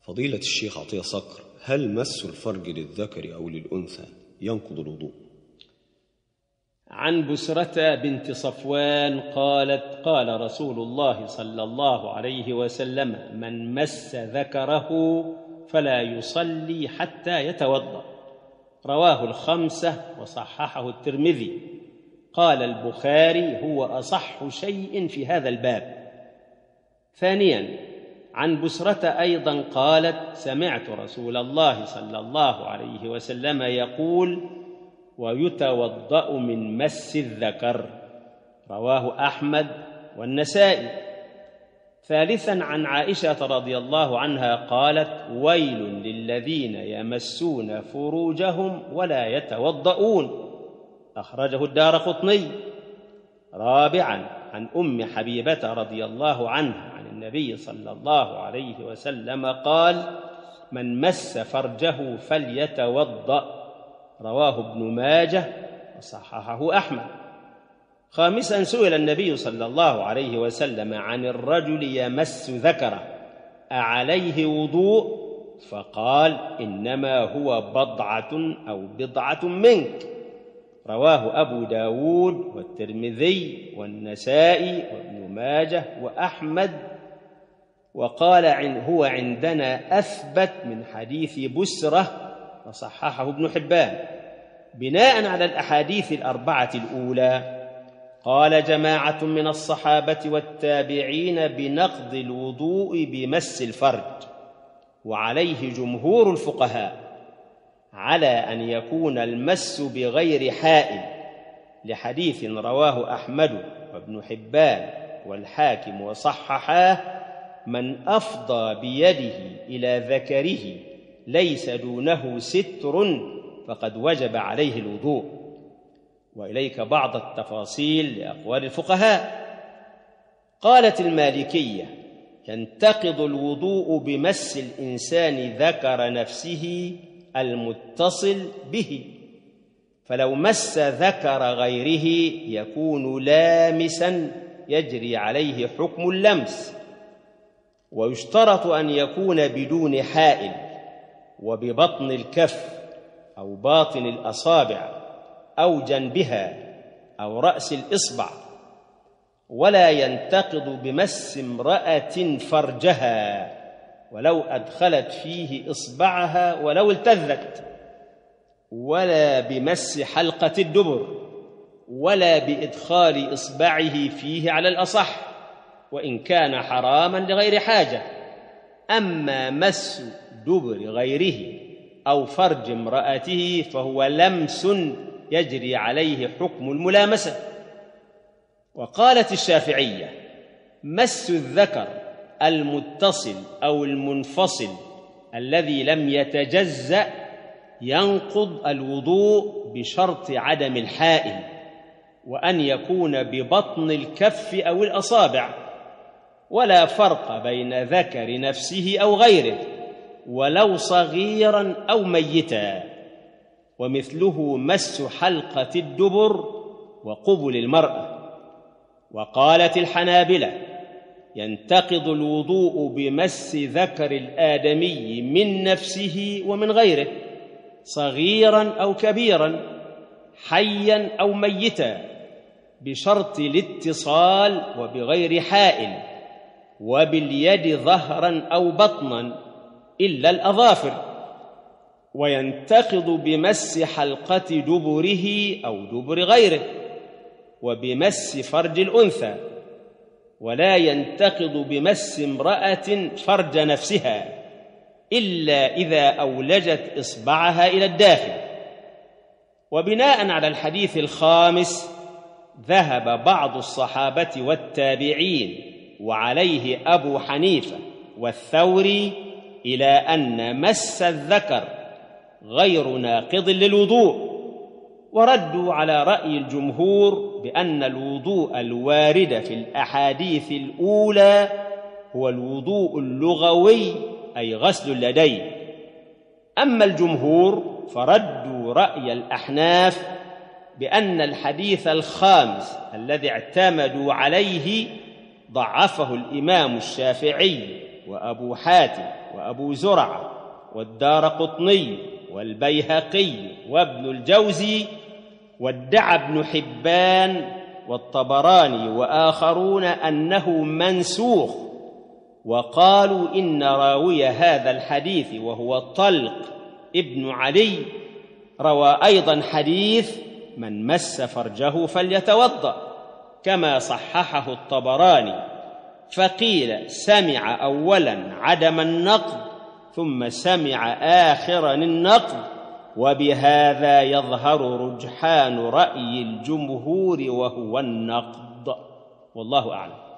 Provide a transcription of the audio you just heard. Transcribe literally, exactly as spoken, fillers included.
فضيلة الشيخ عطية صقر، هل مس الفرج للذكر أو للأنثى ينقض الوضوء؟ عن بسرة بنت صفوان قالت: قال رسول الله صلى الله عليه وسلم: من مس ذكره فلا يصلي حتى يتوضأ. رواه الخمسة وصححه الترمذي. قال البخاري: هو أصح شيء في هذا الباب. ثانياً، عن بسرة أيضاً قالت: سمعت رسول الله صلى الله عليه وسلم يقول: ويتوضأ من مس الذكر. رواه أحمد والنسائي. ثالثاً، عن عائشة رضي الله عنها قالت: ويل للذين يمسون فروجهم ولا يتوضؤون. أخرجه الدارقطني. رابعاً، عن أم حبيبة رضي الله عنها عن النبي صلى الله عليه وسلم قال: من مس فرجه فليتوضأ. رواه ابن ماجه وصححه أحمد. خامساً، سئل النبي صلى الله عليه وسلم عن الرجل يمس ذكره أعليه وضوء؟ فقال: إنما هو بضعة أو بضعة منك. رواه أبو داود والترمذي والنسائي وابن ماجه وأحمد. وقال: هو عندنا أثبت من حديث بسرة، وصححه ابن حبان. بناء على الأحاديث الأربعة الأولى، قال جماعة من الصحابة والتابعين بنقض الوضوء بمس الفرج، وعليه جمهور الفقهاء، على أن يكون المس بغير حائل، لحديث رواه أحمد وابن حبان والحاكم وصححاه: من أفضى بيده إلى ذكره ليس دونه ستر فقد وجب عليه الوضوء. وإليك بعض التفاصيل لأقوال الفقهاء. قالت المالكية: ينتقض الوضوء بمس الإنسان ذكر نفسه المتصل به، فلو مس ذكر غيره يكون لامسا يجري عليه حكم اللمس. ويشترط أن يكون بدون حائل، وببطن الكف أو باطن الأصابع أو جنبها أو رأس الإصبع. ولا ينتقض بمس امرأة فرجها ولو أدخلت فيه إصبعها ولو التذت، ولا بمس حلقة الدبر، ولا بإدخال إصبعه فيه على الأصح، وإن كان حراما لغير حاجة. أما مس دبر غيره أو فرج امرأته فهو لمس يجري عليه حكم الملامسة. وقالت الشافعية: مس الذكر المتصل أو المنفصل الذي لم يتجزأ ينقض الوضوء بشرط عدم الحائل، وأن يكون ببطن الكف أو الأصابع، ولا فرق بين ذكر نفسه أو غيره، ولو صغيرا أو ميتا. ومثله مس حلقة الدبر وقبل المرأة. وقالت الحنابلة: ينتقض الوضوء بمس ذكر الآدمي من نفسه ومن غيره، صغيرا أو كبيرا، حيا أو ميتا، بشرط الاتصال وبغير حائل، وباليد ظهرا أو بطنا إلا الأظافر. وينتقض بمس حلقة دبره أو دبر غيره، وبمس فرج الأنثى. ولا ينتقض بمس امرأة فرج نفسها إلا إذا أولجت إصبعها إلى الداخل. وبناء على الحديث الخامس، ذهب بعض الصحابة والتابعين وعليه أبو حنيفة والثوري إلى أن مس الذكر غير ناقض للوضوء، وردوا على رأي الجمهور بأن الوضوء الوارد في الأحاديث الأولى هو الوضوء اللغوي، أي غسل اليدين. أما الجمهور فردوا رأي الأحناف بأن الحديث الخامس الذي اعتمدوا عليه ضعفه الإمام الشافعي وأبو حاتم وأبو زرعة والدارقطني والبيهقي وابن الجوزي، وادعى ابن حبان والطبراني وآخرون أنه منسوخ، وقالوا إن راوي هذا الحديث وهو طلق ابن علي روى أيضا حديث من مس فرجه فليتوضأ، كما صححه الطبراني، فقيل سمع أولا عدم النقض ثم سمع آخرا النقض، وبهذا يظهر رجحان رأي الجمهور وهو النقض، والله أعلم.